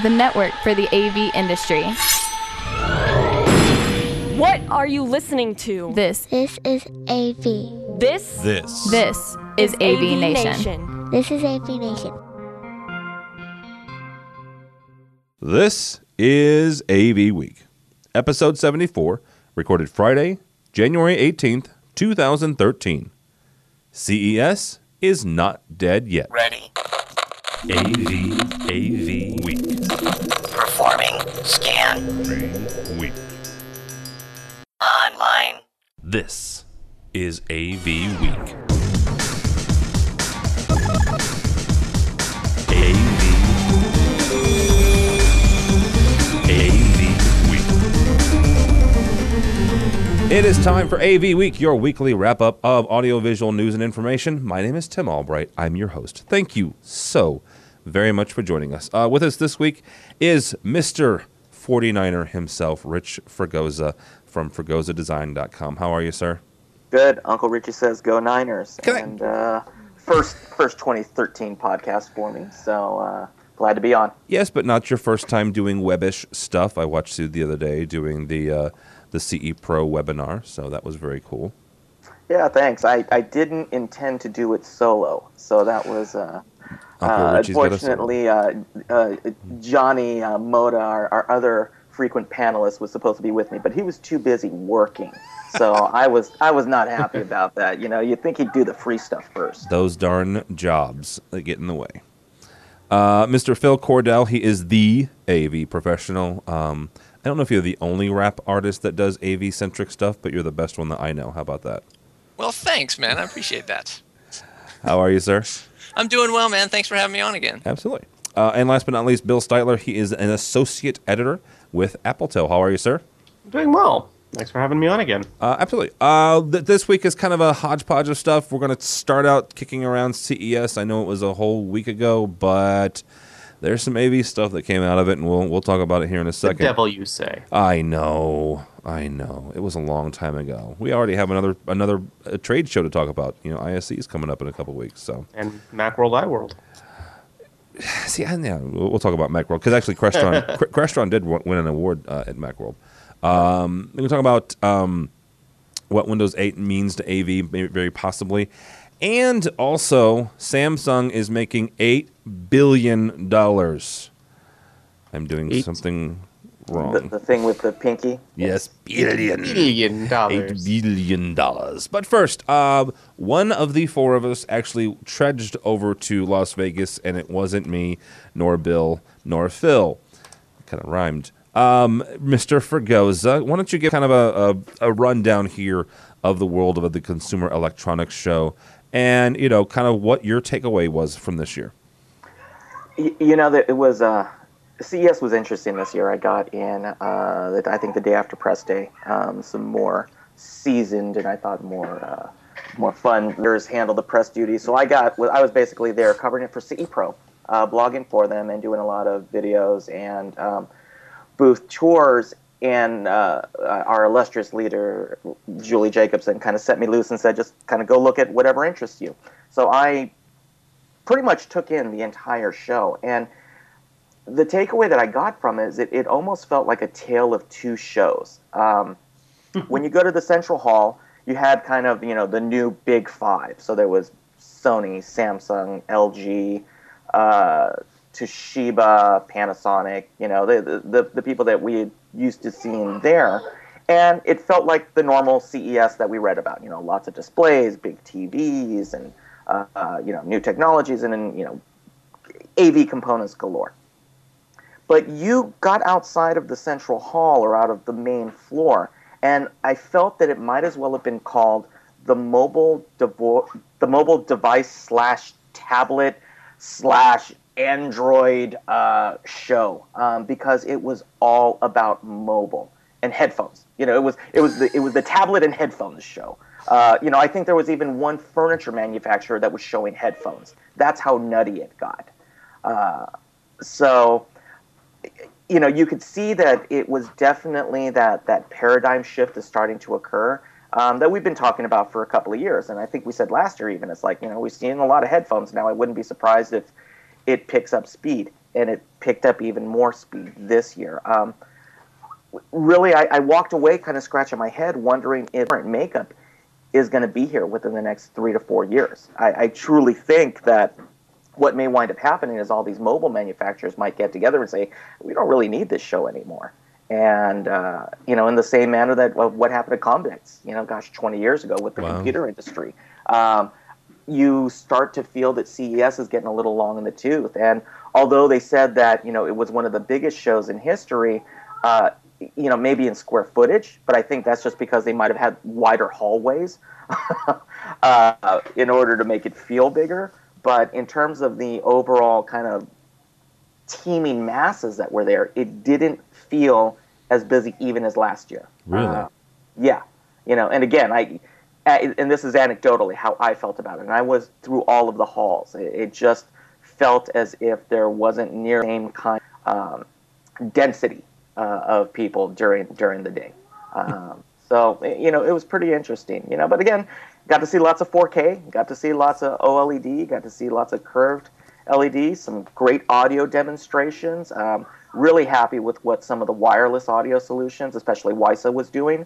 the network for the AV industry. What are you listening to? This is AV. This is AV Nation. This is AV Nation. This is AV Week, episode 74, recorded Friday, January 18th, 2013. CES is not dead yet. Ready. AV Week. Performing. Scan. Week. Online. This is AV Week. AV Week. It is time for AV Week, your weekly wrap-up of audiovisual news and information. My name is Tim Albright. I'm your host. Thank you so very much for joining us. With us this week is Mr. 49er himself, Rich Fregosa from FregosaDesign.com. How are you, sir? Good. Uncle Richie says go Niners. Can First 2013 podcast for me, so glad to be on. Yes, but not your first time doing webbish stuff. I watched you the other day doing the CE Pro webinar, so that was very cool. Yeah, thanks. I didn't intend to do it solo, so that was unfortunately Johnny Moda, our other frequent panelist, was supposed to be with me, but he was too busy working. So I was not happy about that. You know, you'd think he'd do the free stuff first. Those darn jobs that get in the way. Mr. Phil Cordell, he is the AV professional. I don't know if you're the only rap artist that does AV-centric stuff, but you're the best one that I know. How about that? Well, thanks, man. I appreciate that. How are you, sir? I'm doing well, man. Thanks for having me on again. Absolutely. And last but not least, Bill Steitler. He is an associate editor with Appletel. How are you, sir? I'm doing well. Thanks for having me on again. Absolutely. This week is kind of a hodgepodge of stuff. We're going to start out kicking around CES. I know it was a whole week ago, but there's some AV stuff that came out of it, and we'll talk about it here in a second. The devil, you say. I know. It was a long time ago. We already have another trade show to talk about. You know, ISE is coming up in a couple weeks. So. And Macworld iWorld. See, we'll talk about Macworld, because actually Crestron did win an award at Macworld. We're going to talk about what Windows 8 means to AV, very possibly. And also, Samsung is making $8 billion. I'm doing something wrong. The thing with the pinky? Yes, billion. $8 billion. $8 billion. But first, one of the four of us actually trudged over to Las Vegas, and it wasn't me, nor Bill, nor Phil. Kind of rhymed. Mr. Fregosa, why don't you give kind of a rundown here of the world of the Consumer Electronics Show, and kind of what your takeaway was from this year. It was CES was interesting this year. I got in I think the day after press day, some more seasoned and I thought more fun leaders handle the press duty. So I was basically there covering it for CE Pro, blogging for them and doing a lot of videos and booth tours, and our illustrious leader, Julie Jacobson, kind of set me loose and said, just kind of go look at whatever interests you. So I pretty much took in the entire show, and the takeaway that I got from it is it almost felt like a tale of two shows. When you go to the Central Hall, you had kind of, the new big five. So there was Sony, Samsung, LG, Toshiba, Panasonic, the people that we had used to seeing there. And it felt like the normal CES that we read about, lots of displays, big TVs, and, new technologies, and AV components galore. But you got outside of the Central Hall or out of the main floor, and I felt that it might as well have been called the mobile device / tablet / Android show, because it was all about mobile and headphones. It was the tablet and headphones show. I think there was even one furniture manufacturer that was showing headphones. That's how nutty it got. So you could see that it was definitely that paradigm shift is starting to occur, that we've been talking about for a couple of years. And I think we said last year even, it's like, we've seen a lot of headphones now. I wouldn't be surprised if it picks up speed. and it picked up even more speed this year. Really, I walked away kind of scratching my head, wondering if current makeup is going to be here within the next 3 to 4 years. I truly think that what may wind up happening is all these mobile manufacturers might get together and say, we don't really need this show anymore. And, in the same manner that what happened to Comdex, 20 years ago with the computer industry. You start to feel that CES is getting a little long in the tooth. And although they said that, it was one of the biggest shows in history, maybe in square footage, but I think that's just because they might have had wider hallways in order to make it feel bigger. But in terms of the overall kind of teeming masses that were there, it didn't feel as busy even as last year. Really? Yeah. And again, and this is anecdotally how I felt about it. And I was through all of the halls. It just felt as if there wasn't near the same kind of density of people during the day. So, it was pretty interesting, but again, got to see lots of 4K, got to see lots of OLED, got to see lots of curved LEDs, some great audio demonstrations. Really happy with what some of the wireless audio solutions, especially WiSA, was doing.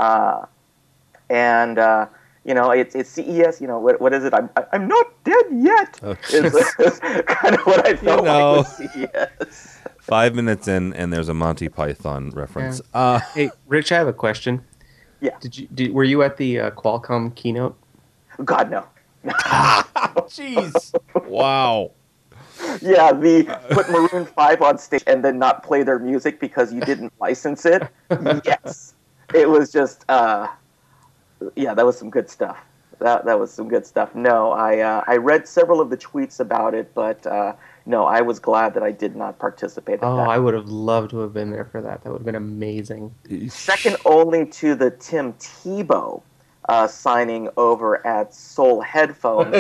It's CES, what is it? I'm not dead yet. Is kind of what I felt like with CES. 5 minutes in, and there's a Monty Python reference. Yeah. Hey, Rich, I have a question. Yeah. Were you at the Qualcomm keynote? God, no. Jeez. Wow. Yeah, put Maroon 5 on stage and then not play their music because you didn't license it. Yes. It was just, that was some good stuff. That was some good stuff. No, I read several of the tweets about it, but no, I was glad that I did not participate in that. I would have loved to have been there for that. That would have been amazing. Second only to the Tim Tebow signing over at Soul Headphones.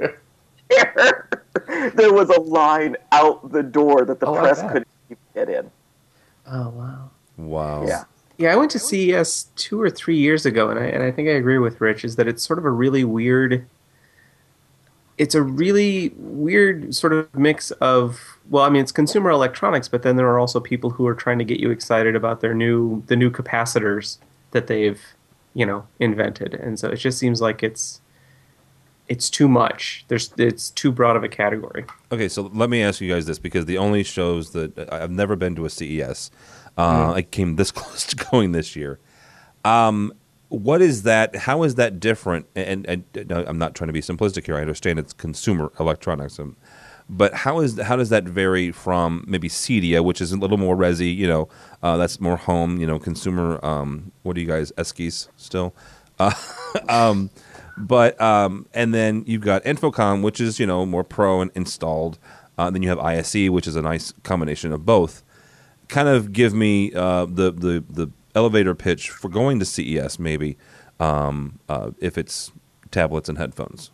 There was a line out the door that the press couldn't even get in. Oh, wow. Wow. Yeah. Yeah, I went to CES 2 or 3 years ago, and I think I agree with Rich, is that it's sort of a really weird... It's a really weird sort of mix of... Well, I mean, it's consumer electronics, but then there are also people who are trying to get you excited about the new capacitors that they've, invented. And so it just seems like it's too much. It's too broad of a category. Okay, so let me ask you guys this, because the only shows that... I've never been to a CES. I came this close to going this year. What is that? How is that different? And I'm not trying to be simplistic here. I understand it's consumer electronics, but how does that vary from maybe CEDIA, which is a little more resi? That's more home. Consumer. What do you guys? Eskies still. And then you've got Infocom, which is more pro and installed. Then you have ISE, which is a nice combination of both. Kind of give me the elevator pitch for going to CES, maybe, if it's tablets and headphones.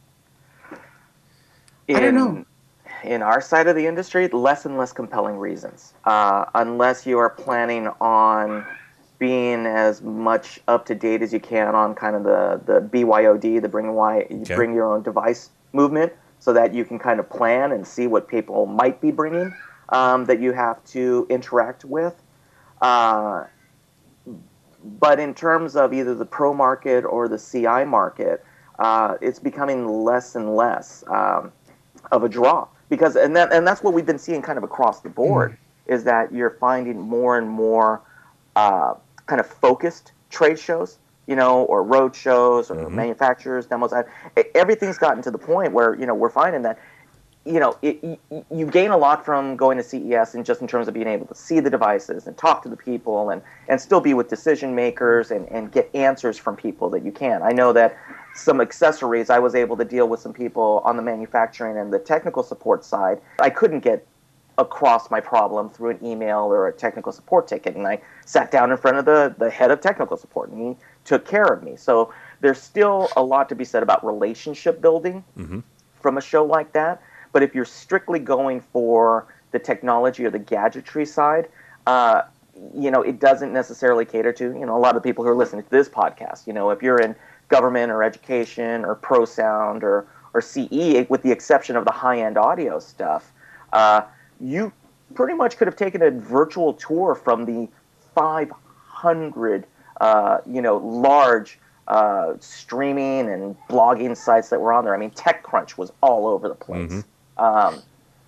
I don't know. In our side of the industry, less and less compelling reasons. Unless you are planning on being as much up to date as you can on kind of the BYOD, the bring your own device movement, so that you can kind of plan and see what people might be bringing. That you have to interact with. But in terms of either the pro market or the CI market, it's becoming less and less of a draw. Because and that's what we've been seeing kind of across the board, is that you're finding more and more kind of focused trade shows, or road shows or manufacturers, demos. Everything's gotten to the point where, we're finding that you gain a lot from going to CES, and just in terms of being able to see the devices and talk to the people and still be with decision makers and get answers from people that you can. I know that some accessories, I was able to deal with some people on the manufacturing and the technical support side. I couldn't get across my problem through an email or a technical support ticket, and I sat down in front of the head of technical support, and he took care of me. So there's still a lot to be said about relationship building from a show like that. But if you're strictly going for the technology or the gadgetry side, it doesn't necessarily cater to, a lot of the people who are listening to this podcast. If you're in government or education or pro sound or CE, with the exception of the high-end audio stuff, you pretty much could have taken a virtual tour from the 500, large streaming and blogging sites that were on there. I mean, TechCrunch was all over the place. TechCrunch,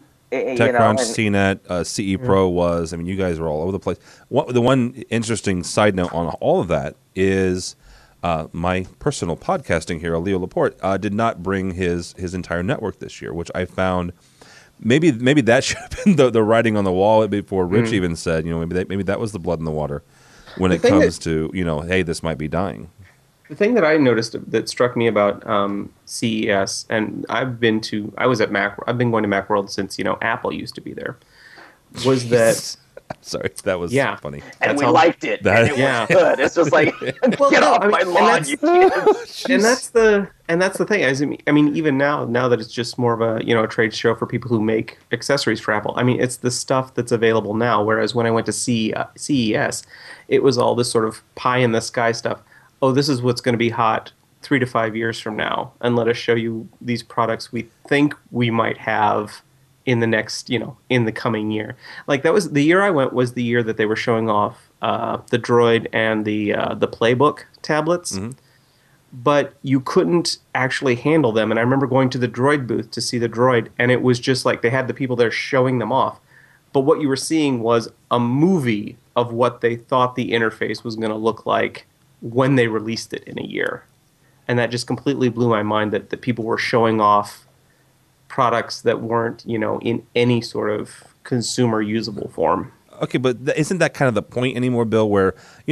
CNET, CE Pro was. I mean, you guys were all over the place. The one interesting side note on all of that is my personal podcasting hero, Leo Laporte, did not bring his entire network this year, which I found maybe that should have been the writing on the wall before Rich even said, maybe that was the blood in the water when it comes to, hey, this might be dying. The thing that I noticed that struck me about CES, and I've been going to Macworld since Apple used to be there, was that. Sorry, that was funny. And we liked it. And it was good. It's just like get off my lawn, you kids. And that's the thing. I mean, even now that it's just more of a a trade show for people who make accessories for Apple. I mean, it's the stuff that's available now. Whereas when I went to CES, it was all this sort of pie in the sky stuff. Oh, this is what's going to be hot 3 to 5 years from now, and let us show you these products we think we might have in the next, in the coming year. Like that was the year I went was the year that they were showing off the Droid and the Playbook tablets, but you couldn't actually handle them. And I remember going to the Droid booth to see the Droid, and it was just like they had the people there showing them off. But what you were seeing was a movie of what they thought the interface was going to look like when they released it in a year. And that just completely blew my mind that people were showing off products that weren't, in any sort of consumer usable form. Okay, but isn't that kind of the point anymore, Bill? Where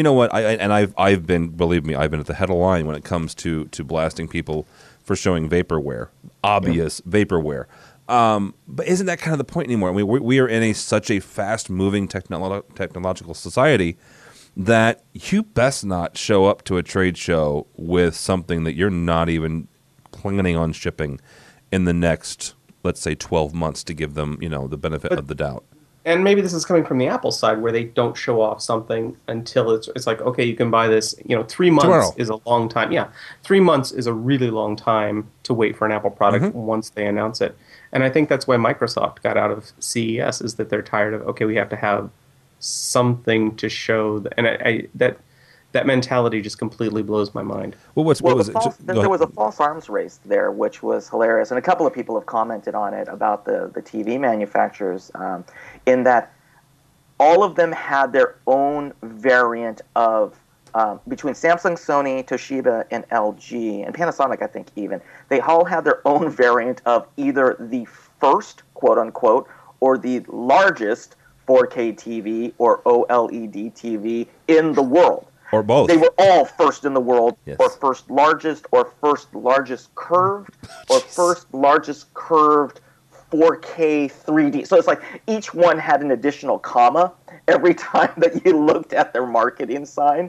I've been at the head of the line when it comes to blasting people for showing vaporware, obvious vaporware. But isn't that kind of the point anymore? I mean, we are in such a fast moving technological society that you best not show up to a trade show with something that you're not even planning on shipping in the next, let's say, 12 months to give them, the benefit of the doubt. And maybe this is coming from the Apple side where they don't show off something until it's like, okay, you can buy this. 3 months tomorrow is a long time. Yeah, 3 months is a really long time to wait for an Apple product once they announce it. And I think that's why Microsoft got out of CES, is that they're tired of, okay, we have to have something to show. And that mentality just completely blows my mind. There was a false arms race there, which was hilarious. And a couple of people have commented on it about the TV manufacturers, in that all of them had their own variant of, between Samsung, Sony, Toshiba, and LG, and Panasonic, I think even, they all had their own variant of either the first, quote-unquote, or the largest 4K TV or OLED TV in the world. Or both. They were all first in the world, yes. or first largest curved, or first largest curved 4K 3D. So it's like each one had an additional comma every time that you looked at their marketing sign.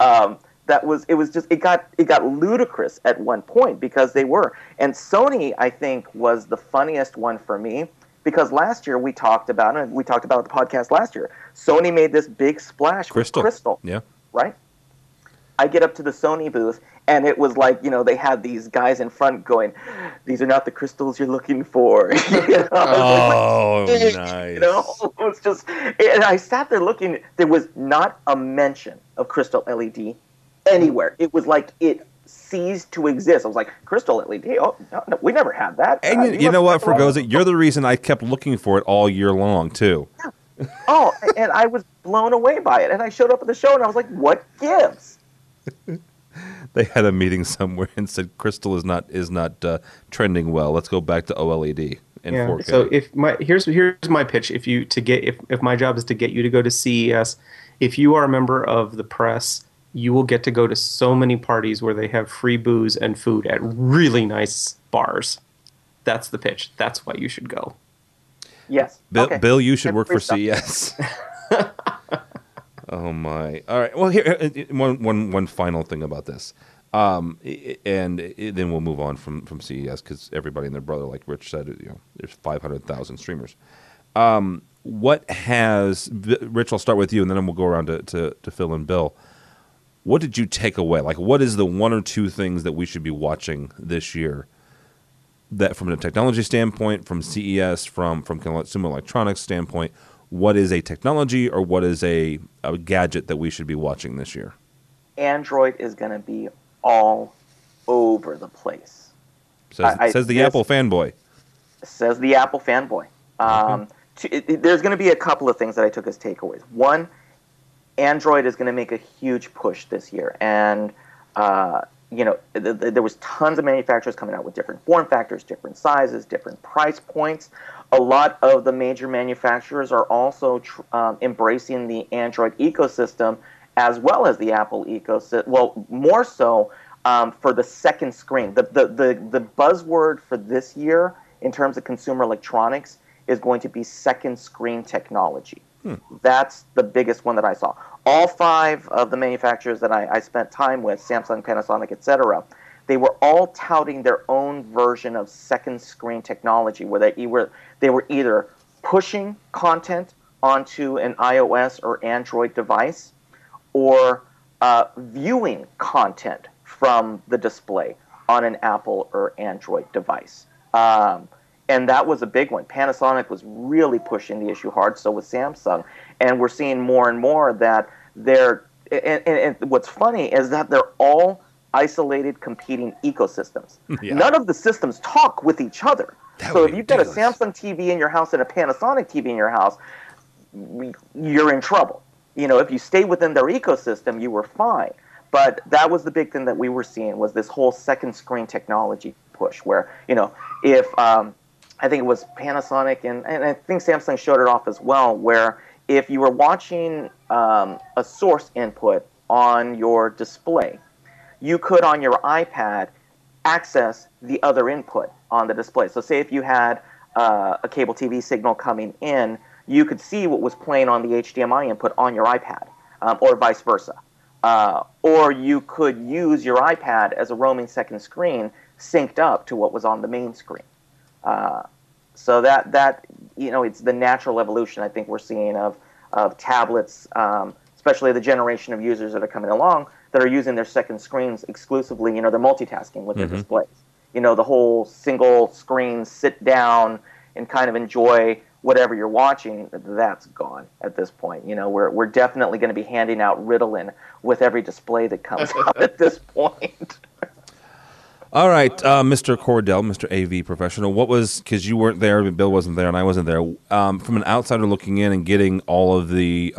It got ludicrous at one point because they were. And Sony, I think, was the funniest one for me. Because last year we talked about it, the podcast last year. Sony made this big splash with Crystal. Yeah. Right? I get up to the Sony booth, and it was like, they had these guys in front going, "These are not the crystals you're looking for." Oh, nice. It was just, and I sat there looking. There was not a mention of Crystal LED anywhere. It was like it ceased to exist. I was like, Crystal LED? Oh, no, we never had that. And you know what, Fregosa? You're the reason I kept looking for it all year long, too. Yeah. Oh, and I was blown away by it. And I showed up at the show, and I was like, what gives? They had a meeting somewhere and said Crystal is not trending well. Let's go back to OLED and 4K. So here's my pitch. If my job is to get you to go to CES, if you are a member of the press, you will get to go to so many parties where they have free booze and food at really nice bars. That's the pitch. That's why you should go. Yes. Bill, you should work for CES. Oh my! All right. Well, here one final thing about this, and then we'll move on from CES because everybody and their brother, like Rich said, there's 500,000 streamers. Rich? I'll start with you, and then we'll go around to Phil and Bill. What did you take away? Like, what is the one or two things that we should be watching this year that from a technology standpoint, from CES, from consumer electronics standpoint, what is a technology or what is a gadget that we should be watching this year? Android is going to be all over the place. Says the Apple fanboy. Says the Apple fanboy. There's going to be a couple of things that I took as takeaways. One, Android is going to make a huge push this year, and there was tons of manufacturers coming out with different form factors, different sizes, different price points. A lot of the major manufacturers are also embracing the Android ecosystem as well as the Apple ecosystem. Well, more so for the second screen. The buzzword for this year in terms of consumer electronics is going to be second screen technology. That's the biggest one that I saw. All 5 of the manufacturers that I spent time with, Samsung, Panasonic, etc., they were all touting their own version of second screen technology, where they were either pushing content onto an iOS or Android device, or viewing content from the display on an Apple or Android device. And that was a big one. Panasonic was really pushing the issue hard, so was Samsung. And we're seeing more and more that and what's funny is that they're all isolated competing ecosystems. Yeah. None of the systems talk with each other. So if you've got a Samsung TV in your house and a Panasonic TV in your house, you're in trouble. If you stay within their ecosystem, you were fine. But that was the big thing that we were seeing, was this whole second screen technology push where, if I think it was Panasonic and I think Samsung showed it off as well, where if you were watching a source input on your display, you could on your iPad access the other input on the display. So say if you had a cable TV signal coming in, you could see what was playing on the HDMI input on your iPad, or vice versa. Or you could use your iPad as a roaming second screen synced up to what was on the main screen. So that it's the natural evolution I think we're seeing of tablets, especially the generation of users that are coming along that are using their second screens exclusively. They're multitasking with their displays. The whole single screen sit down and kind of enjoy whatever you're watching, that's gone at this point. We're definitely going to be handing out Ritalin with every display that comes out at this point. All right, Mr. Cordell, Mr. AV professional, because you weren't there, Bill wasn't there, and I wasn't there. From an outsider looking in and getting all of the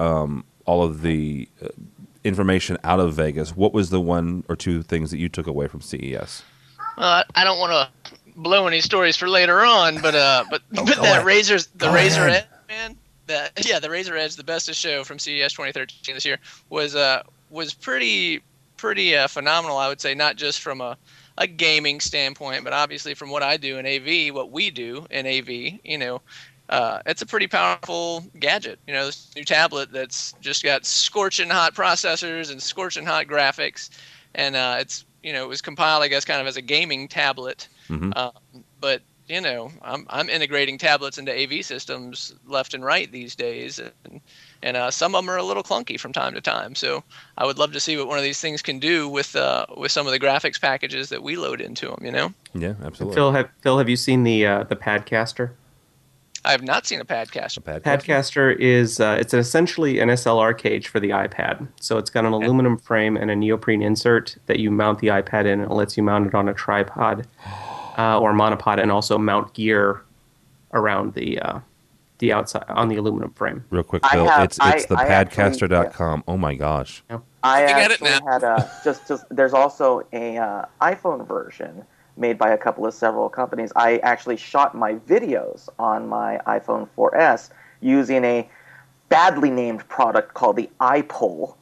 information out of Vegas, what was the one or two things that you took away from CES? I don't want to blow any stories for later on, but that Razer Edge, man, the Razer Edge, the bestest show from CES 2013 this year, was pretty phenomenal. I would say, not just from a gaming standpoint, but obviously from what I do in AV, what we do in AV, it's a pretty powerful gadget. This new tablet that's just got scorching hot processors and scorching hot graphics, and it was compiled, I guess, kind of as a gaming tablet. But I'm integrating tablets into AV systems left and right these days, and some of them are a little clunky from time to time. So I would love to see what one of these things can do with some of the graphics packages that we load into them. Yeah, absolutely. Phil, have you seen the Padcaster? I have not seen a Padcaster. Padcaster is it's essentially an SLR cage for the iPad. So it's got an aluminum frame and a neoprene insert that you mount the iPad in, and it lets you mount it on a tripod or monopod, and also mount gear around the outside on the aluminum frame. Real quick, Bill, it's the padcaster.com. Oh my gosh. I actually had there's also a iPhone version made by several companies. I actually shot my videos on my iPhone 4S using a badly named product called the iPole.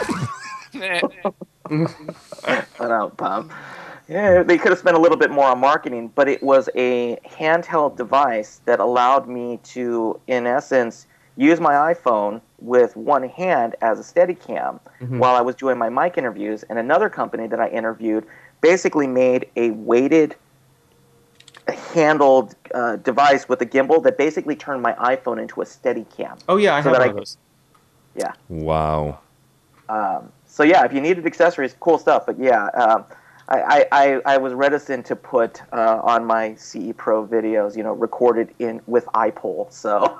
Yeah, they could have spent a little bit more on marketing, but it was a handheld device that allowed me to, in essence, use my iPhone with one hand as a Steadicam while I was doing my mic interviews. And another company that I interviewed basically made a weighted, handled device with a gimbal that basically turned my iPhone into a Steadicam. Oh yeah, I have one of those. Yeah. Wow. So yeah, if you needed accessories, cool stuff. But yeah, I was reticent to put on my CE Pro videos, recorded in with iPole. So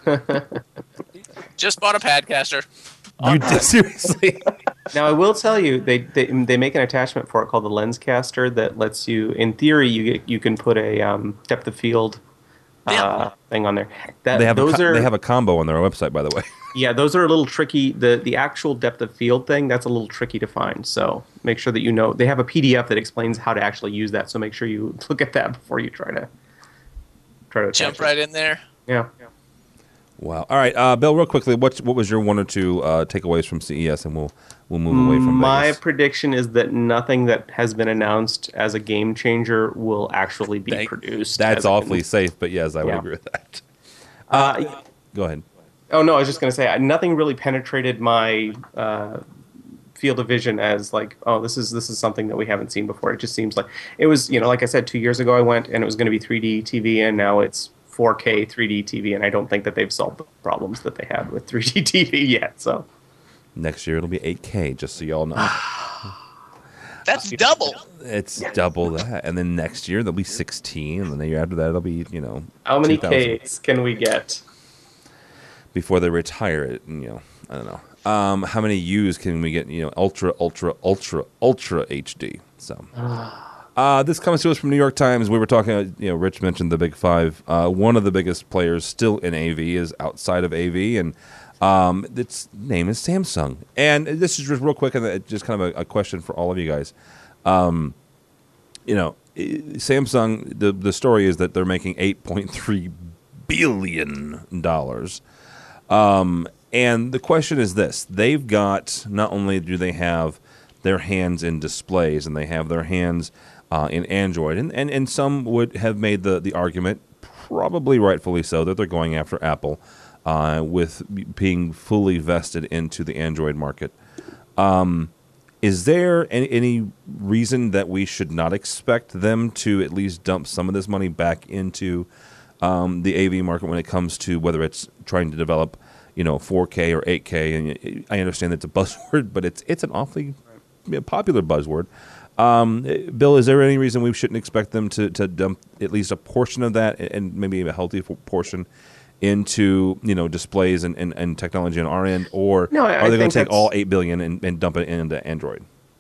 Just bought a Padcaster. You did, seriously? Now I will tell you, they make an attachment for it called the Lenscaster that lets you, in theory, you can put a depth of field thing on there. They have a combo on their website, by the way. Yeah, those are a little tricky. The actual depth of field thing, that's a little tricky to find. So make sure that you know. They have a PDF that explains how to actually use that. So make sure you look at that before you try to jump right in there. Yeah. Wow. All right, Bill. Real quickly, what was your one or two takeaways from CES, and we'll move away from my Vegas. prediction is that nothing that has been announced as a game changer will actually be produced. That's awfully safe, but yes, I would agree with that. Go ahead. Oh no, I was just going to say nothing really penetrated my field of vision as like, oh, this is something that we haven't seen before. It just seems like it was, like I said, 2 years ago I went and it was going to be 3D TV, and now it's 4K 3D TV, and I don't think that they've solved the problems that they had with 3D TV yet. So next year it'll be 8K, just so y'all know. That's double. It's double that, and then next year there'll be 16, and then the year after that it'll be how many 2000. Ks can we get Before they retire it? I don't know. How many U's can we get? Ultra HD. So. This comes to us from New York Times. We were talking, Rich mentioned the Big Five. One of the biggest players still in AV is outside of AV, and its name is Samsung. And this is just real quick, and just kind of a question for all of you guys. Samsung, the story is that they're making $8.3 billion. And the question is this. They've got, not only do they have their hands in displays, and they have their hands in Android, and some would have made the argument, probably rightfully so, that they're going after Apple with being fully vested into the Android market. Is there any reason that we should not expect them to at least dump some of this money back into the AV market when it comes to whether it's trying to develop 4K or 8K? And I understand it's a buzzword, but it's an awfully popular buzzword. Bill, is there any reason we shouldn't expect them to dump at least a portion of that, and maybe a healthy portion, into displays and technology on our end, or are they going to take all $8 billion and dump it into Android?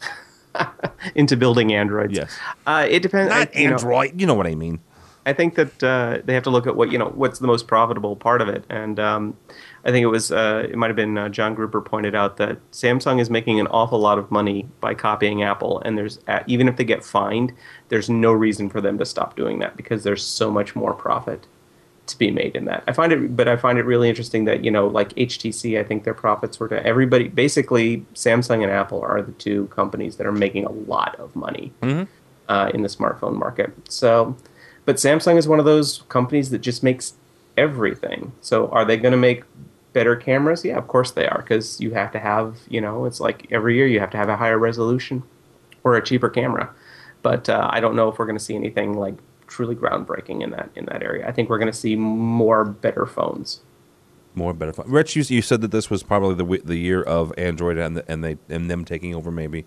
into building Androids? Yes. It depends. Not Android. You know what I mean. I think that they have to look at what's the most profitable part of it, and I think it might have been John Gruber pointed out that Samsung is making an awful lot of money by copying Apple, and there's even if they get fined, there's no reason for them to stop doing that because there's so much more profit to be made in that. I find it really interesting that like HTC, I think their profits were to everybody. Basically, Samsung and Apple are the two companies that are making a lot of money in the smartphone market. So. But Samsung is one of those companies that just makes everything. So are they going to make better cameras? Yeah, of course they are, because you have to have, it's like every year you have to have a higher resolution or a cheaper camera. But I don't know if we're going to see anything like truly groundbreaking in that area. I think we're going to see more better phones. More better phones. Rich, you said that this was probably the year of Android and them taking over maybe.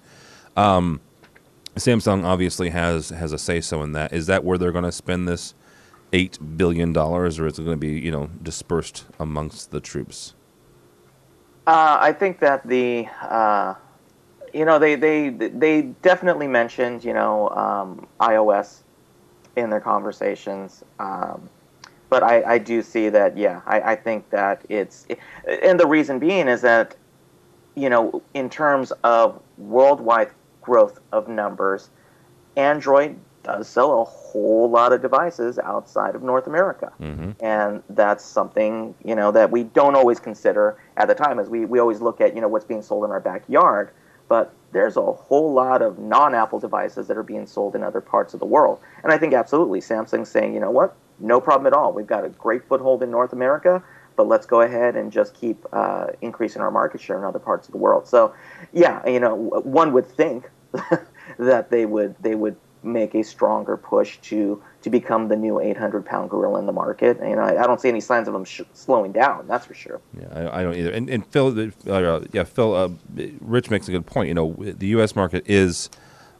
Samsung obviously has a say-so in that. Is that where they're going to spend this $8 billion, or is it going to be dispersed amongst the troops? I think that they definitely mentioned iOS in their conversations, but I do see that I think that and the reason being is that in terms of worldwide growth of numbers, Android does sell a whole lot of devices outside of North America. Mm-hmm. And that's something, that we don't always consider at the time, as we always look at, what's being sold in our backyard. But there's a whole lot of non-Apple devices that are being sold in other parts of the world. And I think absolutely Samsung's saying, you know what, no problem at all. We've got a great foothold in North America, but let's go ahead and just keep increasing our market share in other parts of the world. So, one would think that they would make a stronger push to become the new 800-pound gorilla in the market. I don't see any signs of them slowing down. That's for sure. Yeah, I don't either. And Phil, Rich makes a good point. The U.S. market is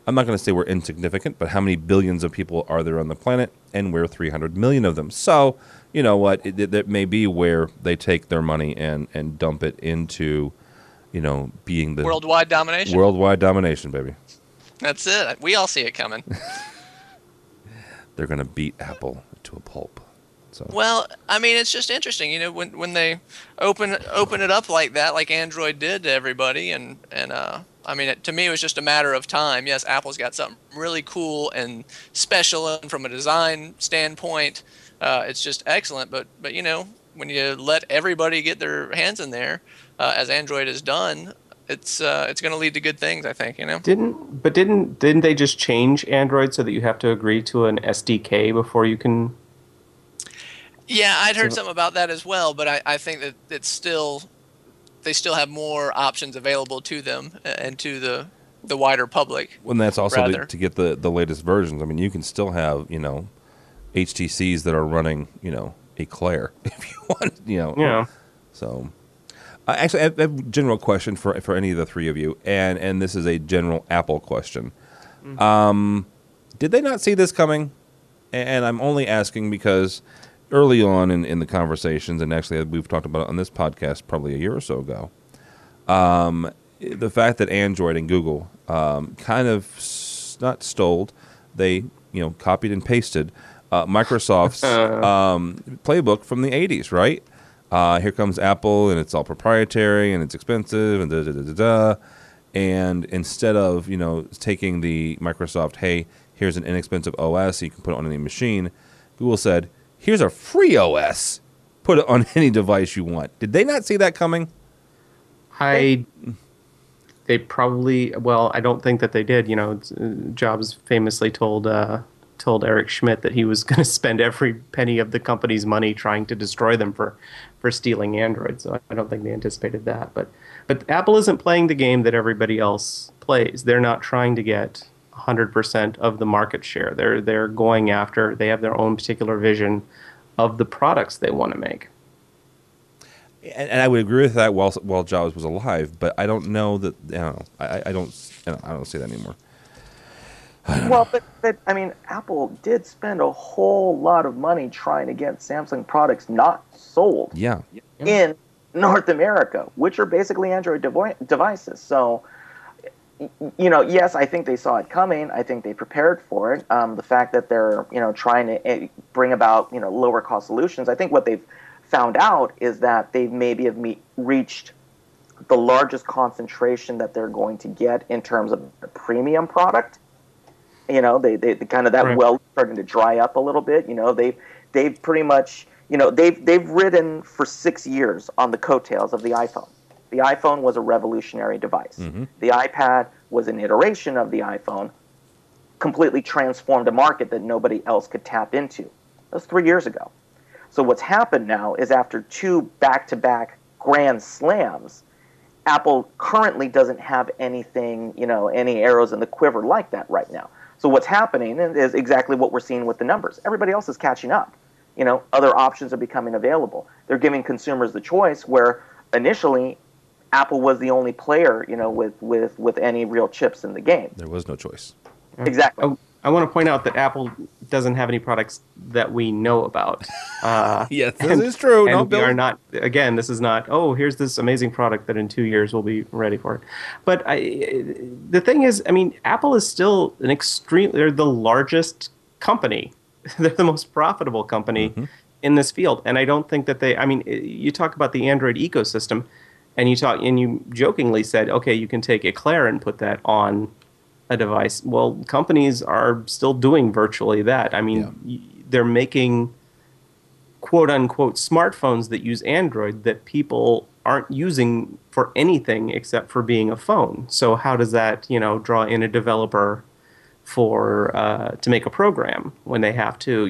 I'm not going to say we're insignificant, but how many billions of people are there on the planet? And we're 300 million of them. So, you know what? That may be where they take their money and dump it into, being the worldwide domination. Worldwide domination, baby. That's it. We all see it coming. They're going to beat Apple to a pulp. So. Well, I mean, it's just interesting, when they open it up like that, like Android did to everybody, and I mean, to me, it was just a matter of time. Yes, Apple's got something really cool and special, and from a design standpoint, it's just excellent. But when you let everybody get their hands in there, as Android has done, it's going to lead to good things, I think. Didn't they just change Android so that you have to agree to an SDK before you can? Yeah, I'd heard something about that as well, but I think that they still have more options available to them and to the wider public. Well, and that's also to get the latest versions. I mean, you can still have, HTCs that are running, Eclair if you want, Yeah. So, actually, I have a general question for any of the three of you, and this is a general Apple question. Mm-hmm. Did they not see this coming? And I'm only asking because early on in the conversations, and actually we've talked about it on this podcast probably a year or so ago, the fact that Android and Google kind of not stole, they copied and pasted Microsoft's playbook from the 80s, right? Here comes Apple, and it's all proprietary, and it's expensive, and da-da-da-da-da. And instead of, taking the Microsoft, hey, here's an inexpensive OS, you can put it on any machine, Google said, here's a free OS. Put it on any device you want. Did they not see that coming? They probably. Well, I don't think that they did. Jobs famously told Eric Schmidt that he was going to spend every penny of the company's money trying to destroy them for stealing Android. So I don't think they anticipated that. But Apple isn't playing the game that everybody else plays. They're not trying to get 100% of the market share. They're going after. They have their own particular vision of the products they want to make. And I would agree with that while Jobs was alive, but I don't know that. I don't see that anymore. Well, but I mean, Apple did spend a whole lot of money trying to get Samsung products not sold. Yeah. In North America, which are basically Android devices. So, yes, I think they saw it coming. I think they prepared for it. The fact that they're, trying to bring about, lower cost solutions. I think what they've found out is that they maybe have reached the largest concentration that they're going to get in terms of the premium product. They kind of that right. well starting to dry up a little bit. They've pretty much, they've ridden for 6 years on the coattails of the iPhone. The iPhone was a revolutionary device. Mm-hmm. The iPad was an iteration of the iPhone, completely transformed a market that nobody else could tap into. That was 3 years ago. So what's happened now is after 2 back-to-back grand slams, Apple currently doesn't have anything, any arrows in the quiver like that right now. So what's happening is exactly what we're seeing with the numbers. Everybody else is catching up. Other options are becoming available. They're giving consumers the choice where initially Apple was the only player, with any real chips in the game. There was no choice. Exactly. I want to point out that Apple doesn't have any products that we know about. Yes, this is true. And we are not. Again, this is not. Oh, here's this amazing product that in 2 years we'll be ready for it. But the thing is, I mean, Apple is still they're the largest company. They're the most profitable company in this field, and I don't think that they. I mean, you talk about the Android ecosystem, and you jokingly said, okay, you can take Eclair and put that on a device. Well, companies are still doing virtually that. I mean, they're making quote-unquote smartphones that use Android that people aren't using for anything except for being a phone. So how does that, draw in a developer to make a program when they have to,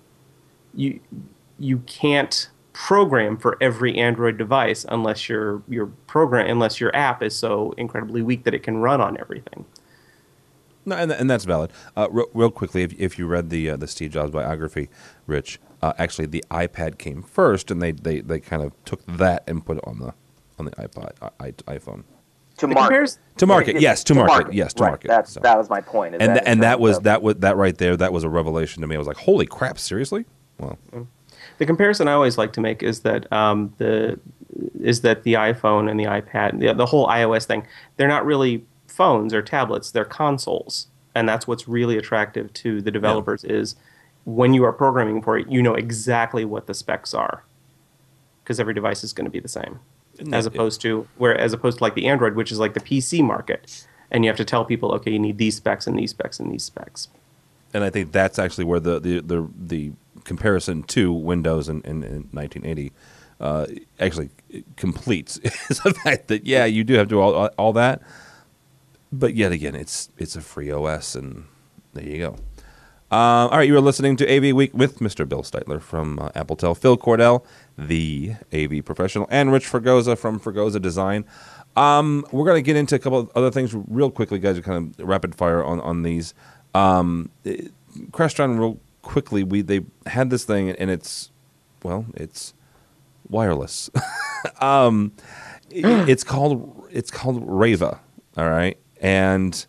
you can't program for every Android device unless your app is so incredibly weak that it can run on everything. No, and that's valid. Real quickly, if you read the Steve Jobs biography, Rich, actually the iPad came first, and they kind of took that and put it on the iPhone. To market. To market, yes, to market, yes, to right. market. That was my point. That right there. That was a revelation to me. I was like, "Holy crap! Seriously?" Well, the comparison I always like to make is that the iPhone and the iPad, the whole iOS thing, they're not really phones or tablets; they're consoles, and that's what's really attractive to the developers. Is when you are programming for it, you know exactly what the specs are, because every device is going to be the same. As opposed to like the Android, which is like the PC market, and you have to tell people, okay, you need these specs and these specs and these specs. And I think that's actually where the comparison to Windows in 1980 actually completes is the fact that you do have to do all that, but yet again it's a free OS, and there you go. All right, you are listening to AV Week with Mr. Bill Steitler from Appletel, Phil Cordell, the AV professional, and Rich Fregosa from Fregosa Design. We're going to get into a couple of other things real quickly, guys. Kind of rapid fire on these. Crestron, real quickly, they had this thing, and it's wireless. It's called Rava. All right, and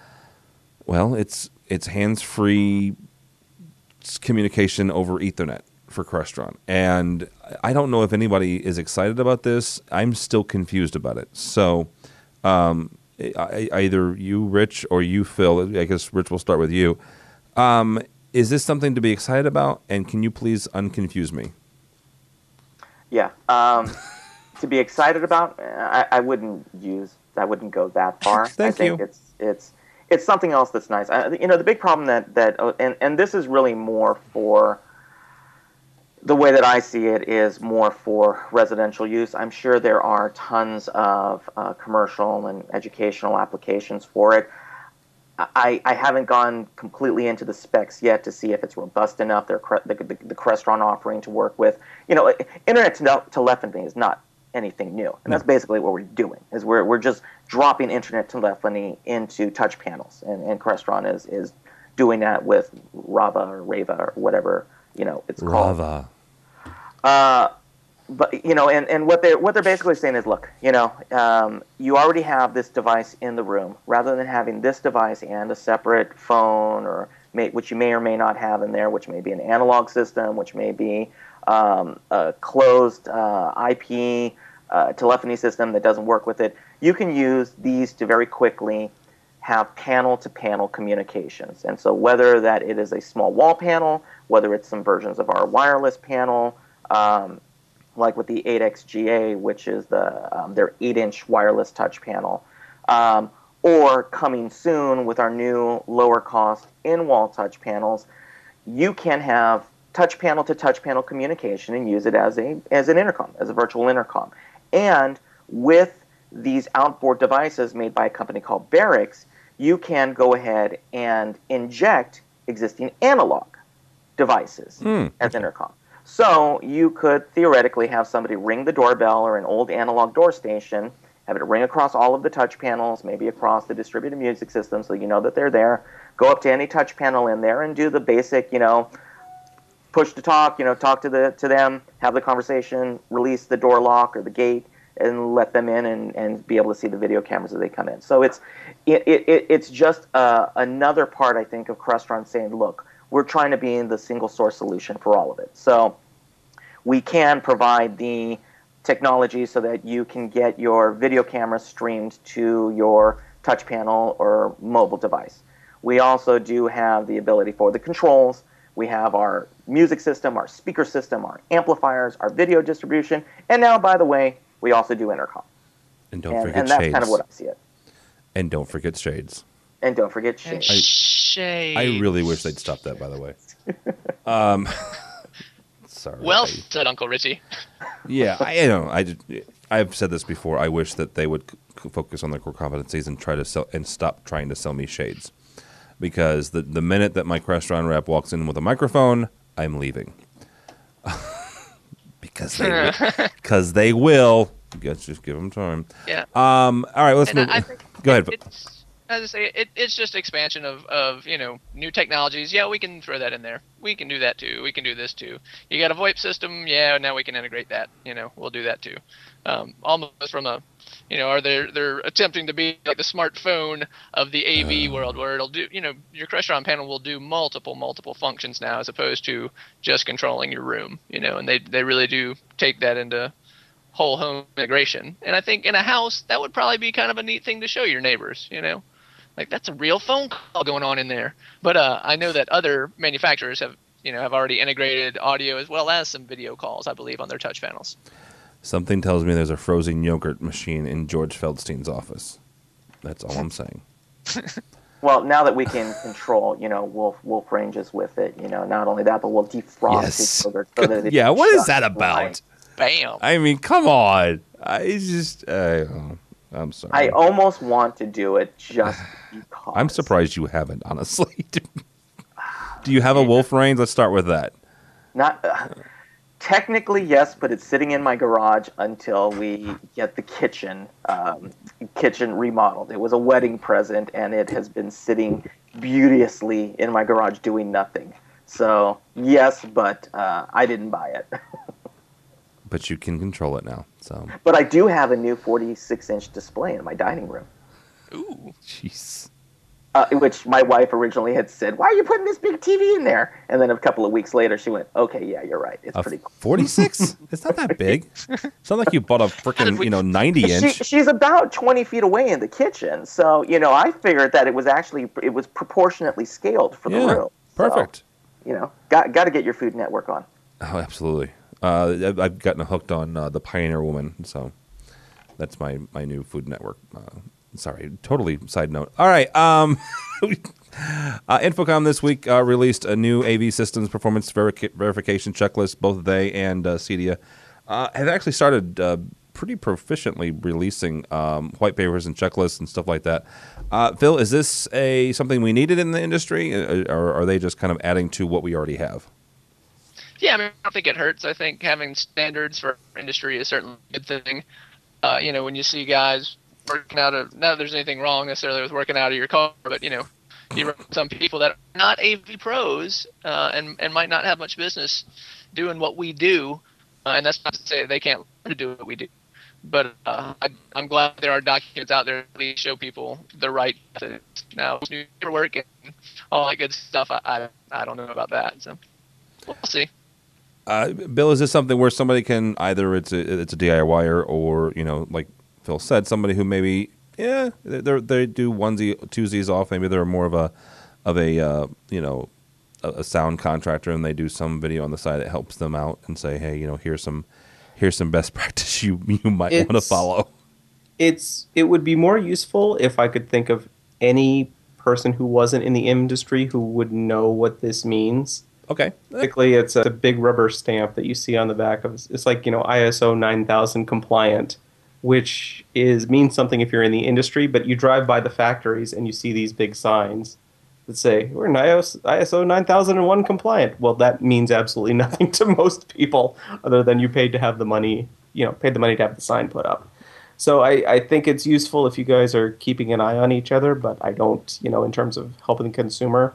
it's hands-free communication over Ethernet for Crestron. And I don't know if anybody is excited about this. I'm still confused about it. So either you, Rich, or you, Phil, I guess, Rich, we'll start with you. Is this something to be excited about? And can you please unconfuse me? Yeah. To be excited about, I wouldn't go that far. Thank you. It's something else that's nice. The big problem and this is really more for the way that I see it is more for residential use. I'm sure there are tons of commercial and educational applications for it. I haven't gone completely into the specs yet to see if it's robust enough. The Crestron offering to work with. Internet telephony is not anything new, and that's basically what we're doing. Is we're just dropping internet telephony into touch panels, and Crestron is doing that with Rava or whatever it's called. Rava. But and what they're basically saying is, look, you already have this device in the room. Rather than having this device and a separate phone, which you may or may not have in there, which may be an analog system, which may be a closed IP telephony system that doesn't work with it, you can use these to very quickly have panel-to-panel communications. And so whether that it is a small wall panel, whether it's some versions of our wireless panel, like with the 8XGA, which is their 8-inch wireless touch panel, or coming soon with our new lower-cost in-wall touch panels, you can have touch panel to touch panel communication and use it as an intercom, as a virtual intercom. And with these outboard devices made by a company called Barrix, you can go ahead and inject existing analog devices as intercom. So you could theoretically have somebody ring the doorbell or an old analog door station, have it ring across all of the touch panels, maybe across the distributed music system so you know that they're there, go up to any touch panel in there and do the basic, push to talk, talk to them, have the conversation, release the door lock or the gate, and let them in and be able to see the video cameras as they come in. So it's just another part, I think, of Crestron saying, look, we're trying to be in the single source solution for all of it. So we can provide the technology so that you can get your video camera streamed to your touch panel or mobile device. We also do have the ability for the controls. We have our music system, our speaker system, our amplifiers, our video distribution, and now, by the way, we also do intercom. And don't forget and that's shades. Kind of what I see it. And don't forget shades. And don't forget shades. I really wish they'd stop that, by the way. Sorry. Well said, Uncle Richie. Yeah, I've said this before. I wish that they would focus on their core competencies and try to sell and stop trying to sell me shades. Because the minute that my Crestron rep walks in with a microphone, I'm leaving. because they will. Just give them time. Yeah. All right, let's move. Go ahead. as I say, it's just expansion of new technologies. Yeah, we can throw that in there. We can do that too. We can do this too. You got a VoIP system? Yeah, now we can integrate that. We'll do that too. Almost from a, they're attempting to be like the smartphone of the AV world, where it'll do, your Crestron panel will do multiple functions now, as opposed to just controlling your room. And they really do take that into whole home integration. And I think in a house, that would probably be kind of a neat thing to show your neighbors, like that's a real phone call going on in there. But I know that other manufacturers have already integrated audio as well as some video calls, I believe, on their touch panels. Something tells me there's a frozen yogurt machine in George Feldstein's office. That's all I'm saying. Well, now that we can control, wolf ranges with it, not only that, but we'll defrost yes. the yogurt so that it yeah, what is that about? Bam. I mean, come on. I'm sorry. I almost want to do it just because. I'm surprised you haven't, honestly. Do you have a wolf range? Let's start with that. Not technically, yes, but it's sitting in my garage until we get the kitchen remodeled. It was a wedding present, and it has been sitting beauteously in my garage doing nothing. So, yes, but I didn't buy it. But you can control it now. So. But I do have a new 46-inch display in my dining room. Ooh. Jeez. Which my wife originally had said, why are you putting this big TV in there? And then a couple of weeks later, she went, okay, yeah, you're right. It's pretty cool. 46? It's not that big. It's not like you bought a freaking 90-inch. She's about 20 feet away in the kitchen. So, I figured that it was proportionately scaled for the room. Perfect. So, got to get your Food Network on. Oh, absolutely. I've gotten hooked on the Pioneer Woman, so that's my new Food Network. Sorry, totally side note. All right. Infocom this week released a new AV Systems performance verification checklist. Both they and CEDIA have actually started pretty proficiently releasing white papers and checklists and stuff like that. Phil, is this something we needed in the industry, or are they just kind of adding to what we already have? Yeah, I don't think it hurts. I think having standards for our industry is certainly a good thing. When you see guys working out of, not that there's anything wrong necessarily with working out of your car, but you run some people that are not AV pros and might not have much business doing what we do, and that's not to say they can't learn to do what we do. But I'm glad there are documents out there that show people the right methods. Now, new paperwork and all that good stuff, I don't know about that, so we'll see. Bill, is this something where somebody can either it's a DIYer or like Phil said, somebody who maybe they do twosies off, maybe they're more of a sound contractor and they do some video on the side that helps them out and say, hey, here's some best practice you might want to follow. It would be more useful if I could think of any person who wasn't in the industry who would know what this means. Okay. Basically, it's a big rubber stamp that you see on the back of. It's like ISO 9000 compliant, which means something if you're in the industry. But you drive by the factories and you see these big signs that say we're ISO 9001 compliant. Well, that means absolutely nothing to most people, other than you paid to have the money. Paid the money to have the sign put up. So I think it's useful if you guys are keeping an eye on each other. But I don't. In terms of helping the consumer,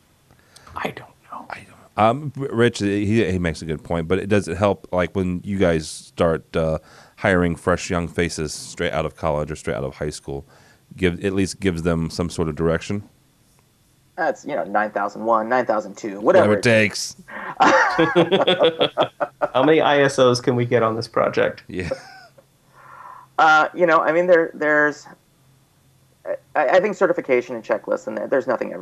I don't. Rich, he makes a good point, but does it help, like when you guys start hiring fresh young faces straight out of college or straight out of high school, at least gives them some sort of direction? That's 9001, 9002, whatever it takes. How many ISOs can we get on this project? Yeah. There's. I think certification and checklists, and there's nothing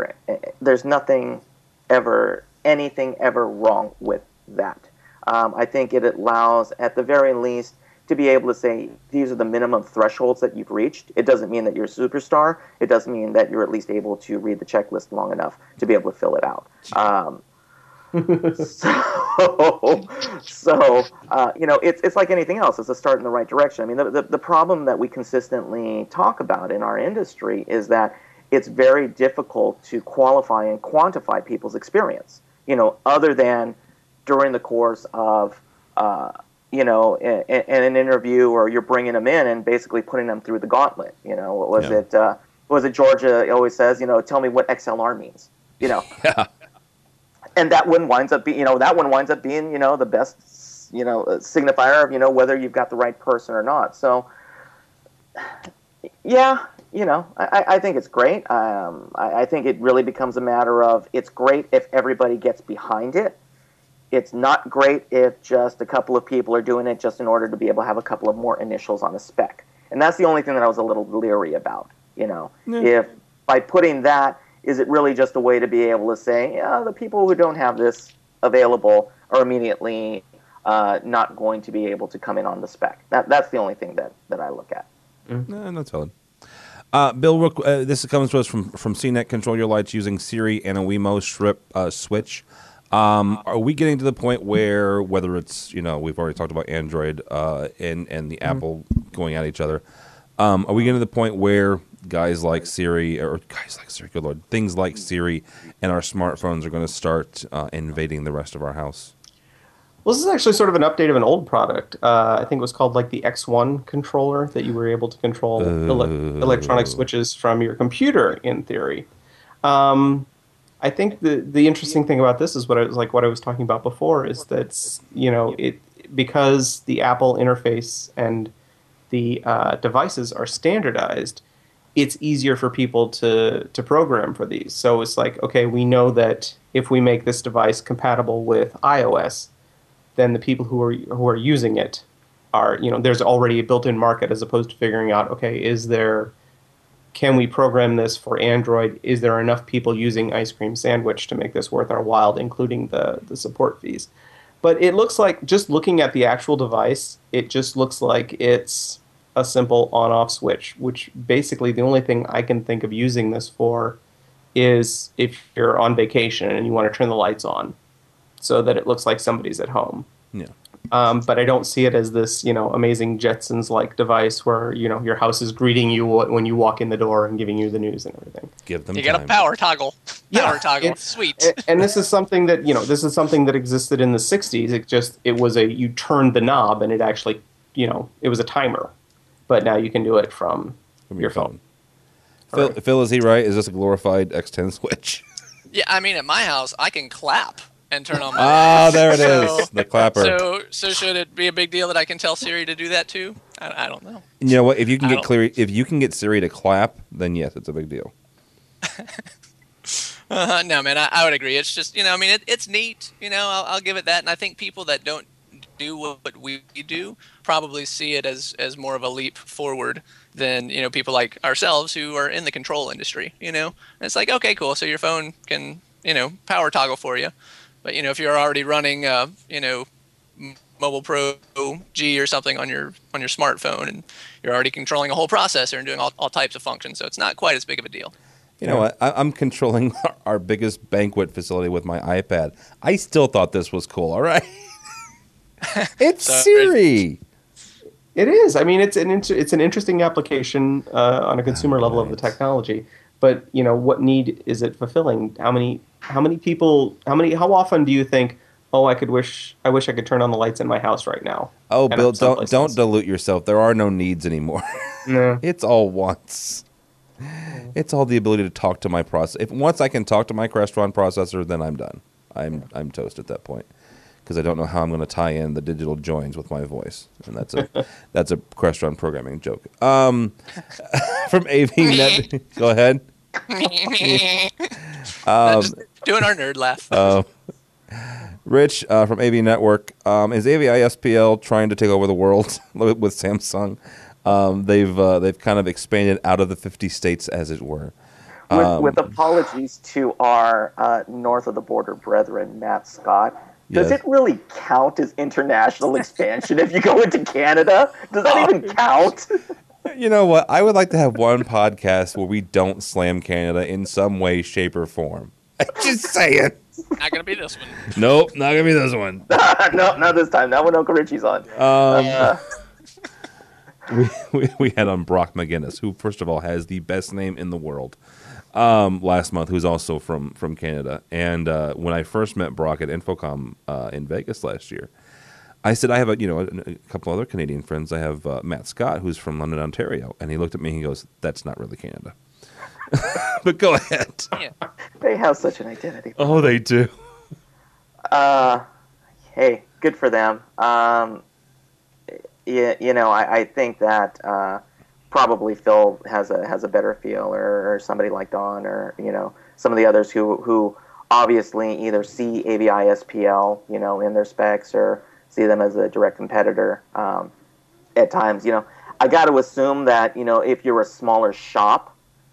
ever anything ever wrong with that. I think it allows, at the very least, to be able to say these are the minimum thresholds that you've reached. It doesn't mean that you're a superstar. It doesn't mean that you're at least able to read the checklist long enough to be able to fill it out. It's like anything else. It's a start in the right direction. I mean, the problem that we consistently talk about in our industry is that it's very difficult to qualify and quantify people's experience, other than during the course of, in an interview, or you're bringing them in and basically putting them through the gauntlet. What was it? was it Georgia always says, tell me what XLR means, Yeah. And that one winds up being, the best, signifier of, whether you've got the right person or not. So, yeah, I think it's great. I think it really becomes a matter of, it's great if everybody gets behind it. It's not great if just a couple of people are doing it just in order to be able to have a couple of more initials on a spec. And that's the only thing that I was a little leery about, If by putting that, is it really just a way to be able to say, the people who don't have this available are immediately not going to be able to come in on the spec? That's the only thing that I look at. No, that's valid. Bill, this comes to us from CNET. Control your lights using Siri and a Wemo switch. Are we getting to the point where, whether it's, we've already talked about Android and the Apple going at each other, are we getting to the point where things like Siri, good Lord, things like Siri and our smartphones are going to start invading the rest of our house? Well, this is actually sort of an update of an old product. I think it was called like the X1 controller, that you were able to control electronic switches from your computer, in theory. I think the interesting thing about this is what I was talking about before, is that because the Apple interface and the devices are standardized, it's easier for people to program for these. So it's like, okay, we know that if we make this device compatible with iOS, then the people who are using it are, there's already a built-in market, as opposed to figuring out, okay, can we program this for Android? Is there enough people using Ice Cream Sandwich to make this worth our while, including the support fees? But it looks like, just looking at the actual device, it just looks like it's a simple on-off switch, which basically the only thing I can think of using this for is if you're on vacation and you want to turn the lights on so that it looks like somebody's at home. Yeah. But I don't see it as this, amazing Jetsons-like device where, your house is greeting you when you walk in the door and giving you the news and everything. Give them You time. got a power toggle. Yeah, Sweet. And this is something that, existed in the 60s. It was you turned the knob and it actually, it was a timer. But now you can do it from your phone. Phil, is he right? Is this a glorified X10 switch? Yeah, I mean, at my house, I can clap and turn on my lights. There it is, the clapper. So should it be a big deal that I can tell Siri to do that too? I don't know. You know what? If you can get Siri to clap, then yes, it's a big deal. No, man, I would agree. It's just, it's neat. I'll give it that. And I think people that don't do what we do probably see it as more of a leap forward than, people like ourselves who are in the control industry, And it's like, okay, cool. So your phone can, power toggle for you. But, if you're already running, Mobile Pro G or something on your smartphone, and you're already controlling a whole processor and doing all types of functions, so it's not quite as big of a deal. You know what? I'm controlling our biggest banquet facility with my iPad. I still thought this was cool. All right. It's Siri. It is. I mean, it's an interesting application on a consumer level of the technology. But what need is it fulfilling? How often do you think, oh, I wish I could turn on the lights in my house right now? Oh, Bill, don't dilute yourself. There are no needs anymore. No. It's all wants. It's all the ability to talk to my processor. Once I can talk to my Crestron processor, then I'm done. I'm toast at that point, because I don't know how I'm going to tie in the digital joins with my voice, and that's a Crestron programming joke. From AVNet, go ahead. Just doing our nerd laugh. Rich from AV Network, is AVI-SPL trying to take over the world with Samsung? They've kind of expanded out of the 50 states, as it were. With apologies to our north of the border brethren, Matt Scott. Does it really count as international expansion if you go into Canada? Does that even count? You know what? I would like to have one podcast where we don't slam Canada in some way, shape, or form. Just saying. Not going to be this one. Nope, not going to be this one. No, not this time. Not when Uncle Richie's on. We had on Brock McGinnis, who, first of all, has the best name in the world, last month, who's also from Canada. And when I first met Brock at Infocom in Vegas last year, I said, I have a couple other Canadian friends. I have Matt Scott, who's from London, Ontario. And he looked at me and he goes, that's not really Canada. But go ahead. Yeah. They have such an identity. Oh, they do. Hey, good for them. I think that probably Phil has a better feel, or somebody like Don, or some of the others who obviously either see AVI SPL in their specs or see them as a direct competitor. At times, I got to assume that if you're a smaller shop,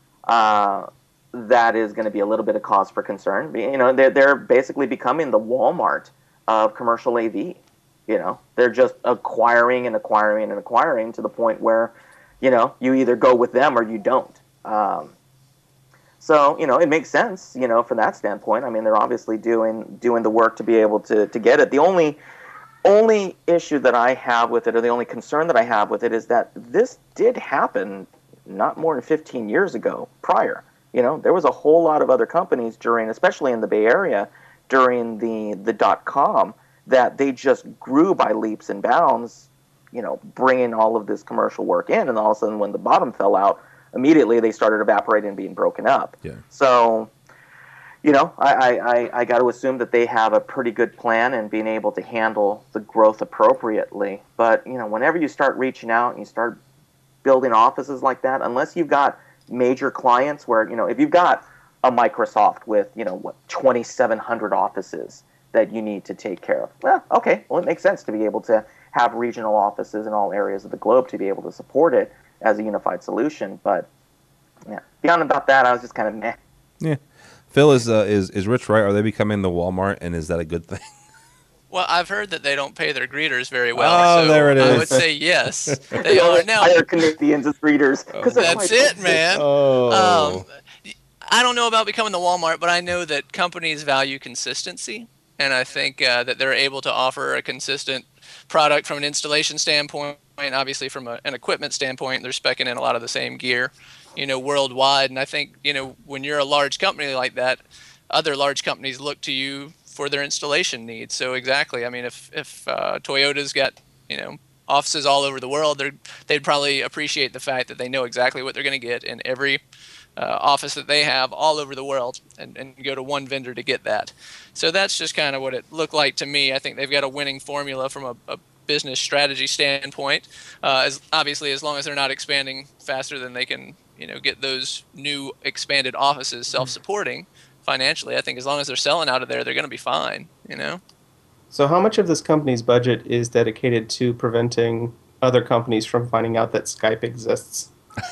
that is going to be a little bit of cause for concern. They're basically becoming the Walmart of commercial AV. They're just acquiring and acquiring and acquiring to the point where, you either go with them or you don't. So, it makes sense, from that standpoint. I mean, they're obviously doing the work to be able to get it. The only issue that I have with it, or the only concern that I have with it, is that this did happen not more than 15 years ago prior. There was a whole lot of other companies especially in the Bay Area, during the .com, that they just grew by leaps and bounds, bringing all of this commercial work in, and all of a sudden when the bottom fell out, immediately they started evaporating and being broken up. Yeah. So, I got to assume that they have a pretty good plan and being able to handle the growth appropriately. But, whenever you start reaching out and you start building offices like that, unless you've got major clients where, if you've got a Microsoft with, 2,700 offices that you need to take care of, well, okay, well, it makes sense to be able to have regional offices in all areas of the globe to be able to support it as a unified solution. But, yeah, beyond about that, I was just kind of meh. Yeah. Phil, is Rich right? Are they becoming the Walmart, and is that a good thing? Well, I've heard that they don't pay their greeters very well. Oh, so there it is. I would say yes, they are. Now, hire Canadians as readers. that's it, man. Oh. I don't know about becoming the Walmart, but I know that companies value consistency, and I think that they're able to offer a consistent product from an installation standpoint. Obviously, from an equipment standpoint, they're speccing in a lot of the same gear, worldwide. And I think, when you're a large company like that, other large companies look to you for their installation needs. So exactly, I mean, if Toyota's got, offices all over the world, they'd probably appreciate the fact that they know exactly what they're going to get in every office that they have all over the world, and go to one vendor to get that. So that's just kind of what it looked like to me. I think they've got a winning formula from a business strategy standpoint, as long as they're not expanding faster than they can, get those new expanded offices self-supporting financially. I think as long as they're selling out of there, they're going to be fine, So how much of this company's budget is dedicated to preventing other companies from finding out that Skype exists?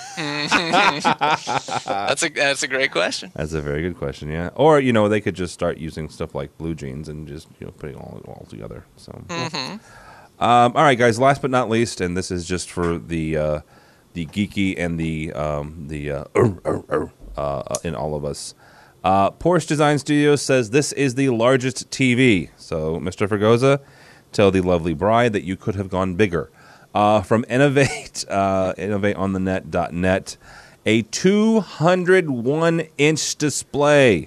That's a great question. That's a very good question, yeah. Or, they could just start using stuff like Blue Jeans and just, putting all together. So, all right, guys, last but not least, and this is just for the geeky and the in all of us. Porsche Design Studios says this is the largest TV. So, Mr. Fregosa, tell the lovely bride that you could have gone bigger. From Innovate, innovateonthenet.net, a 201-inch display.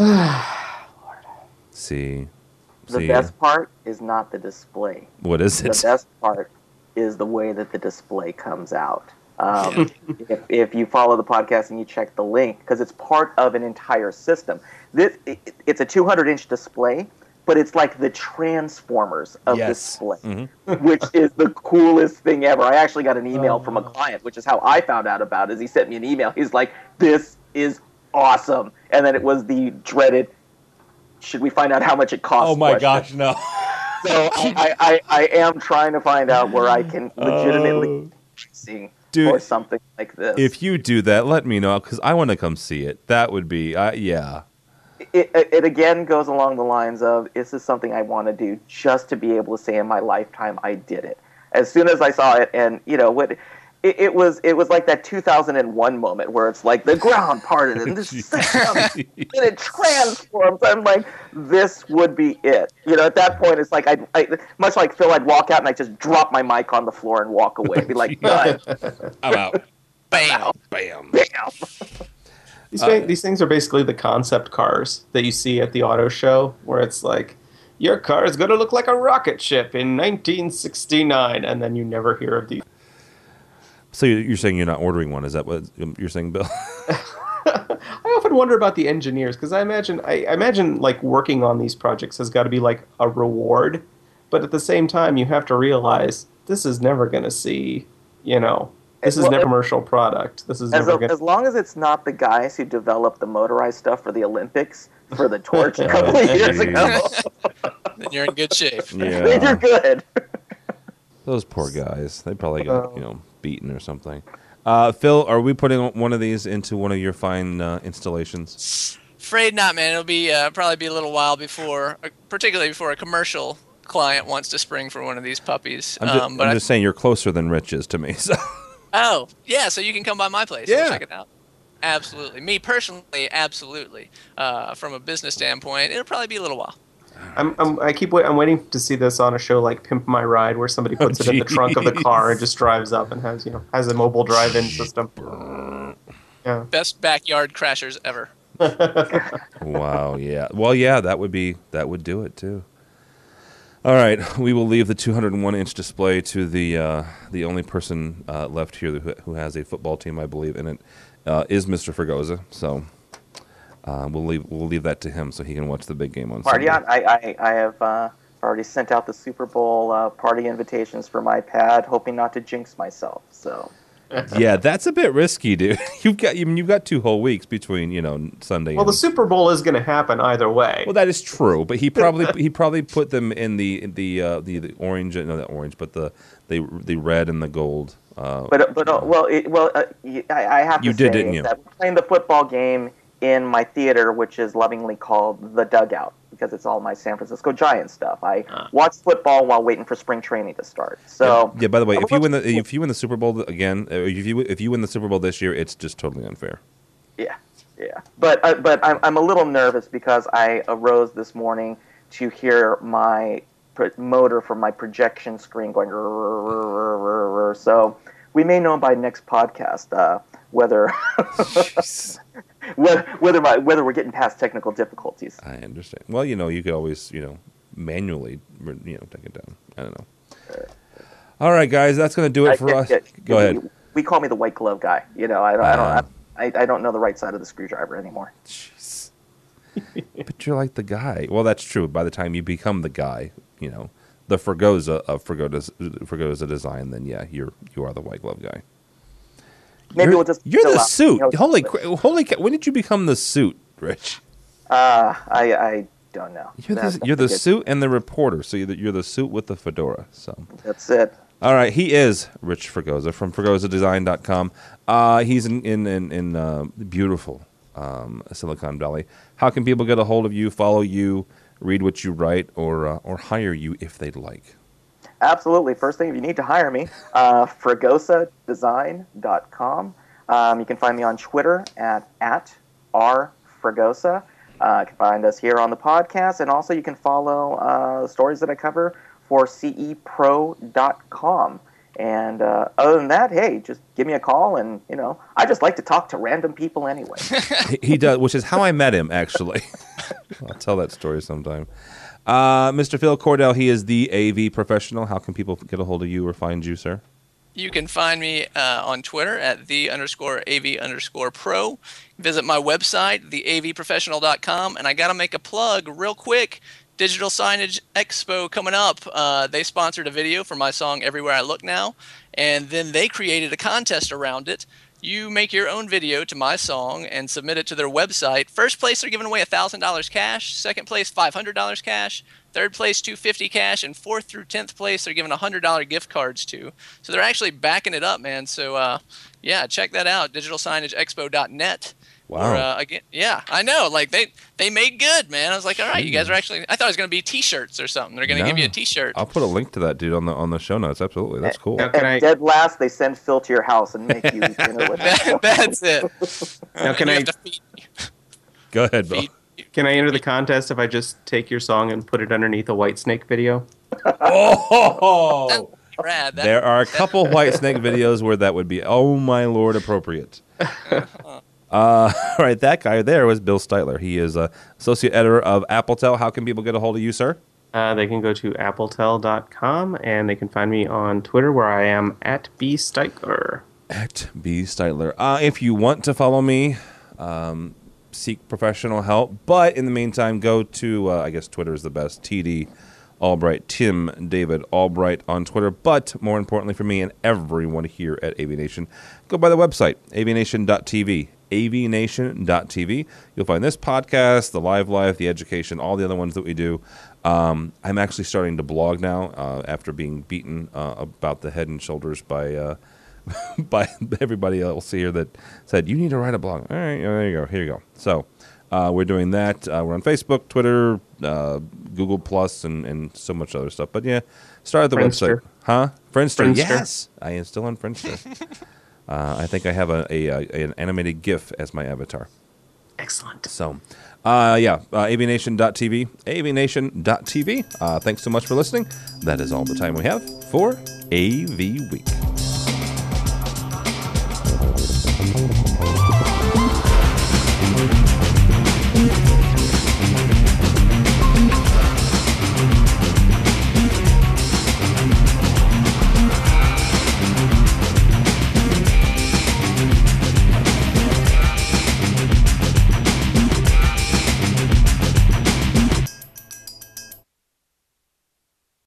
See? The best part is not the display. What is it? The best part is the way that the display comes out. If you follow the podcast and you check the link, because it's part of an entire system. It's a 200-inch display, but it's like the Transformers of display, which is the coolest thing ever. I actually got an email from a client, which is how I found out about it. He sent me an email. He's like, this is awesome. And then it was the dreaded, should we find out how much it costs? Oh, my question. gosh, no. So I am trying to find out where I can legitimately see or something like this. If you do that, let me know, because I want to come see it. That would be, yeah. It again goes along the lines of, this is something I want to do just to be able to say in my lifetime I did it. As soon as I saw it, and it was like that 2001 moment where it's like the ground parted and this and it transforms. I'm like, this would be it. At that point, it's like I much like Phil, I'd walk out and I just drop my mic on the floor and walk away. Be like, done. I'm out. Bam. Bam. Bam. These things are basically the concept cars that you see at the auto show, where it's like, your car is going to look like a rocket ship in 1969, and then you never hear of these. So you're saying you're not ordering one? Is that what you're saying, Bill? often wonder about the engineers because I imagine like working on these projects has got to be like a reward, but at the same time you have to realize this is never going to see, this is a commercial product. This is never going. As long as it's not the guys who developed the motorized stuff for the Olympics for the torch a couple of years ago, then you're in good shape. Yeah. then you're good. Those poor guys. They probably got beaten or something. Phil, are we putting one of these into one of your fine installations? Afraid not, man. It'll be probably be a little while before, particularly before a commercial client wants to spring for one of these puppies. I'm just saying you're closer than Rich is to me. So. Oh, yeah, so you can come by my place. Yeah. We'll check it out. Absolutely. Me personally, absolutely. From a business standpoint, it'll probably be a little while. I'm waiting to see this on a show like Pimp My Ride, where somebody puts it in the trunk of the car and just drives up and has a mobile drive-in system. Yeah. Best backyard crashers ever. Wow. Yeah. Well, yeah. That would do it too. All right. We will leave the 201-inch display to the only person left here who has a football team, I believe, and it is Mr. Fregosa. So. We'll leave that to him so he can watch the big game on Sunday. I have already sent out the Super Bowl party invitations for my pad, hoping not to jinx myself. So. Yeah, that's a bit risky, dude. You've got 2 whole weeks between Sunday. Well, the Super Bowl is going to happen either way. Well, that is true, but he probably put them in the orange, no, not orange, but the red and the gold. I have to you say did, didn't you? That we're playing the football game in my theater, which is lovingly called The Dugout, because it's all my San Francisco Giants stuff. I watch football while waiting for spring training to start. So yeah. By the way, if you win the Super Bowl again, if you win the Super Bowl this year, it's just totally unfair. Yeah. But I'm a little nervous because I arose this morning to hear my motor from my projection screen going. So we may know by next podcast whether. whether we're getting past technical difficulties. I understand. Well, you could always, manually, take it down. I don't know. All right, guys, that's going to do it for us. Go ahead. We call me the white glove guy. I don't know the right side of the screwdriver anymore. Jeez. But you're like the guy. Well, that's true. By the time you become the guy, the Fregosa of Fregosa Design, then yeah, you are the white glove guy. Maybe we'll just. You're the suit. Holy when did you become the suit, Rich? I don't know. You're the suit and the reporter. So you're the suit with the fedora. So that's it. All right. He is Rich Fregosa from FregosaDesign.com. He's in beautiful Silicon Valley. How can people get a hold of you, follow you, read what you write, or hire you if they'd like? Absolutely. First thing, if you need to hire me, FregosaDesign.com. You can find me on Twitter at @rfregosa. You can find us here on the podcast, and also you can follow stories that I cover for cepro.com. And other than that, hey, just give me a call, and I just like to talk to random people anyway. He does, which is how I met him, actually. I'll tell that story sometime. Mr. Phil Cordell, he is the AV professional. How can people get a hold of you or find you, sir? You can find me on Twitter at _AV_pro. Visit my website, theavprofessional.com. And I got to make a plug real quick. Digital Signage Expo coming up. They sponsored a video for my song Everywhere I Look Now. And then they created a contest around it. You make your own video to my song and submit it to their website. First place, they're giving away $1,000 cash. Second place, $500 cash. Third place, $250 cash. And fourth through 10th place, they're giving $100 gift cards to. So they're actually backing it up, man. So, yeah, check that out, digitalsignageexpo.net. Wow. Or, again, yeah, I know. Like, they made good, man. I was like, all right, you guys are actually – I thought it was going to be T-shirts or something. They're going to give you a T-shirt. I'll put a link to that, dude, on the show notes. Absolutely. That's cool. Dead last, they send Phil to your house and make you dinner with him. That's it. Now, Go ahead, Bill. Can I enter the contest if I just take your song and put it underneath a Whitesnake video? Oh! Rad. There are a couple Whitesnake videos where that would be, oh my Lord, appropriate. All right, that guy there was Bill Steitler. He is associate editor of Appletel. How can people get a hold of you, sir? They can go to appletel.com, and they can find me on Twitter, where I am at @bsteitler. @bsteitler. If you want to follow me, seek professional help. But in the meantime, go to, I guess Twitter is the best, TD Albright, Tim David Albright on Twitter. But more importantly for me and everyone here at AVNation, go by the website, avnation.tv. avnation.tv. You'll find this podcast, the Live Life, the education, all the other ones that we do. I'm actually starting to blog now after being beaten about the head and shoulders by everybody else here that said, you need to write a blog. All right, there you go. Here you go. So we're doing that. We're on Facebook, Twitter, Google Plus, and so much other stuff. But yeah, start at the website. Huh? Friendster. Yes. I am still on Friendster. I think I have an animated GIF as my avatar. Excellent. So, avnation.tv, avnation.tv. Thanks so much for listening. That is all the time we have for AV Week.